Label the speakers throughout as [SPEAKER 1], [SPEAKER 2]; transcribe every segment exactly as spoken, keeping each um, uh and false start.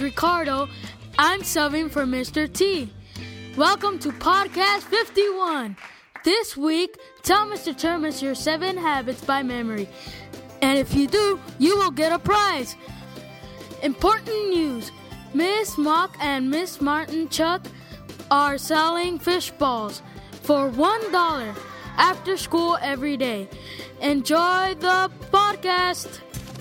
[SPEAKER 1] Ricardo. I'm subbing for Mister T. Welcome to Podcast fifty-one. This week, tell Mister Termas your seven habits by memory. And if you do, you will get a prize. Important news. Miss Mock and Miss Martin Chuck are selling fish balls for one dollar after school every day. Enjoy the podcast.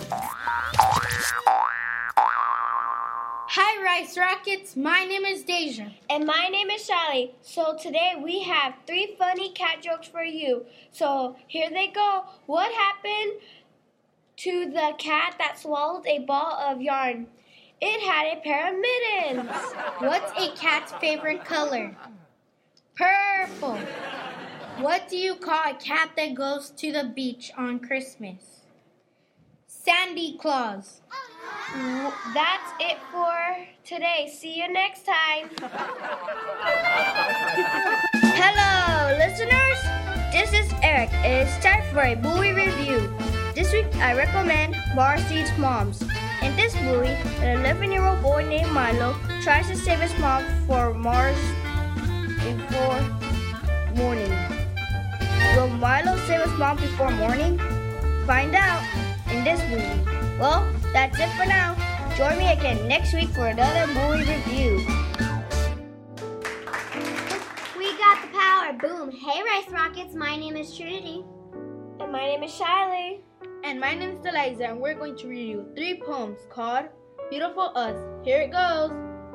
[SPEAKER 2] Hi, Rice Rockets. My name is Deja.
[SPEAKER 3] And my name is Shelly. So today we have three funny cat jokes for you. So here they go. What happened to the cat that swallowed a ball of yarn? It had a pair of mittens.
[SPEAKER 2] What's a cat's favorite color? Purple. What do you call a cat that goes to the beach on Christmas? Sandy Claus.
[SPEAKER 3] That's it for today. See you next time. Hello, listeners. This is Eric. It's time for a movie review. This week, I recommend Marcy's Moms. In this movie, an eleven-year-old boy named Milo tries to save his mom for Mars before morning. Will Milo save his mom before morning? Find out in this movie. Well, that's it for now. Join me again next week for another movie review.
[SPEAKER 4] We got the power. Boom. Hey, Rice Rockets. My name is Trinity.
[SPEAKER 3] And my name is Shiley.
[SPEAKER 2] And my name is Deliza, and we're going to read you three poems called Beautiful Us. Here it goes.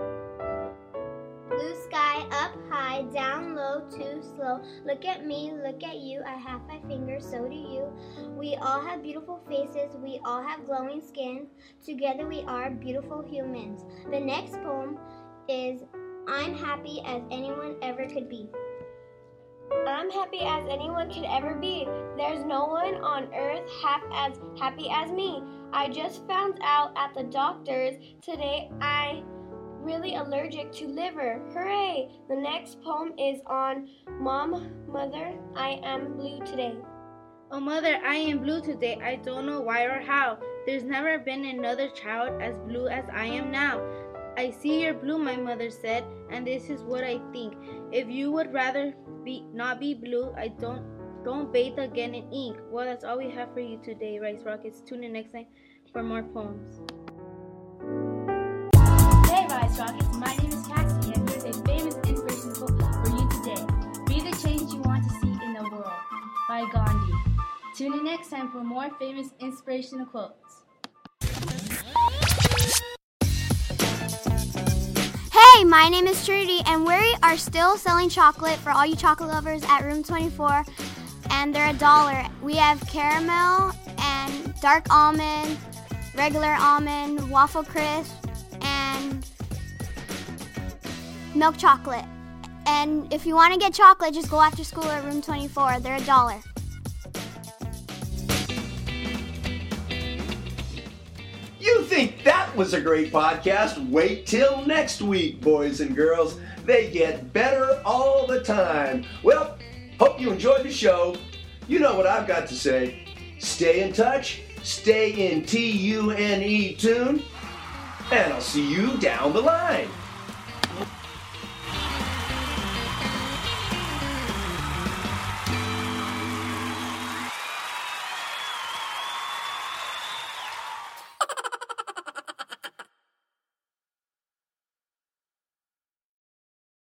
[SPEAKER 4] Blue sky up high, down low, too slow. Look at me, look at you. I have five fingers, so do you. We all have beautiful faces. We all have glowing skin. Together we are beautiful humans. The next poem is I'm happy as anyone ever could be.
[SPEAKER 3] I'm happy as anyone could ever be. There's no one on earth half as happy as me. I just found out at the doctor's today I'm really allergic to liver. Hooray! The next poem is on Mom, Mother, I am blue today.
[SPEAKER 2] Oh, Mother, I am blue today. I don't know why or how. There's never been another child as blue as I am now. I see you're blue, my mother said, and this is what I think. If you would rather be not be blue, I don't don't bathe again in ink. Well, that's all we have for you today, Rice Rockets. Tune in next time for more poems.
[SPEAKER 5] Hey, Rice Rockets. My name is Cassie, and here's a famous inspirational quote for you today. Be the change you want to see in the world, by Gandhi. Tune in next time for more famous inspirational quotes.
[SPEAKER 4] Hey, my name is Trudy, and we are still selling chocolate for all you chocolate lovers at Room twenty-four, and they're a dollar. We have caramel and dark almond, regular almond, waffle crisp, and milk chocolate. And if you want to get chocolate, just go after school at Room twenty-four. They're a dollar.
[SPEAKER 6] You think that was a great podcast? Wait till next week, boys and girls. They get better all the time. Well, hope you enjoyed the show. You know what I've got to say. Stay in touch, stay in T U N E tune, and I'll see you down the line.